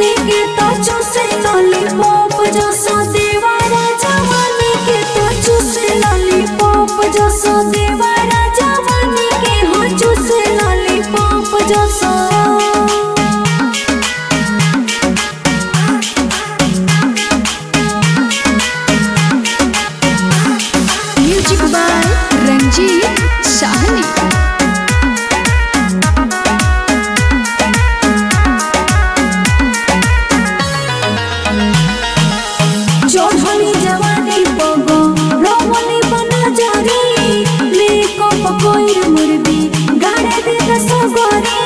जवानी के तो चूसे लॉलीपॉप जसो देवारा जवानी के तो चूसे लॉलीपॉप जसो देवारा जवानी के हो चूसे लॉलीपॉप जसो। Music by Ranjeet Sahni. चढ़ली जवानी पगो रोमनी बना जारी मेकअप कोई मुर्दी गाड़े दे दसगोरी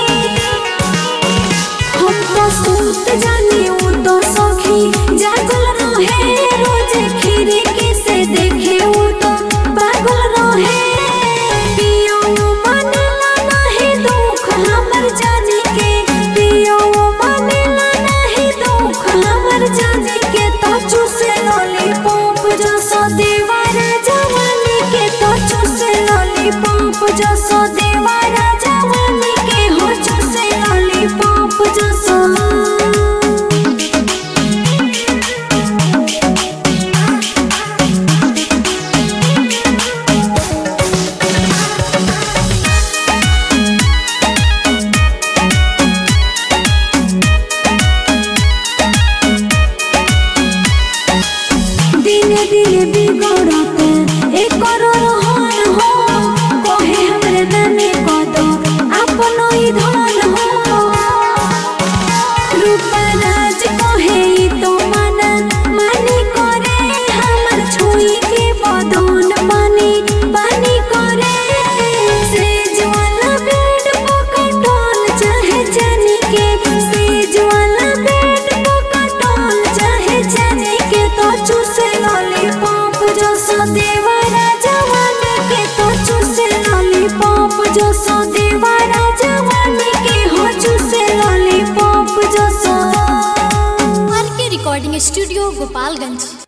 हम तो सूत जानी उ तो सखी जागल रहे रोज खिड़की से देखे उ तो पागल रहे पियो मनला नहीं दुख हमर जानी के पियो मनला नहीं दुख हमर जानी के तो चूसे लॉलीपॉप जसो देवारा जवानी के तो चूसे लॉलीपॉप जसो देवारा जवानी के हो चूसे लॉलीपॉप जसो। दिने दिने बिगड़ते एक रहन हो कहे हमरे नामे कदो अपन ही धन हो रूपराज कहे ई तो मना मानी करे हमर छुई के बदन पानी पानी करे सेज वाला बेड पकटल चाहे जानी के सेज वाला बेड पकटल चाहे जानी के तो चूसे लॉलीपॉप जसो देवारा जवानी के तो चूसे लॉलीपॉप जसो देवारा जवानी के हो चूसे लॉलीपॉप जसो। आर के रिकॉर्डिंग स्टूडियो गोपालगंज।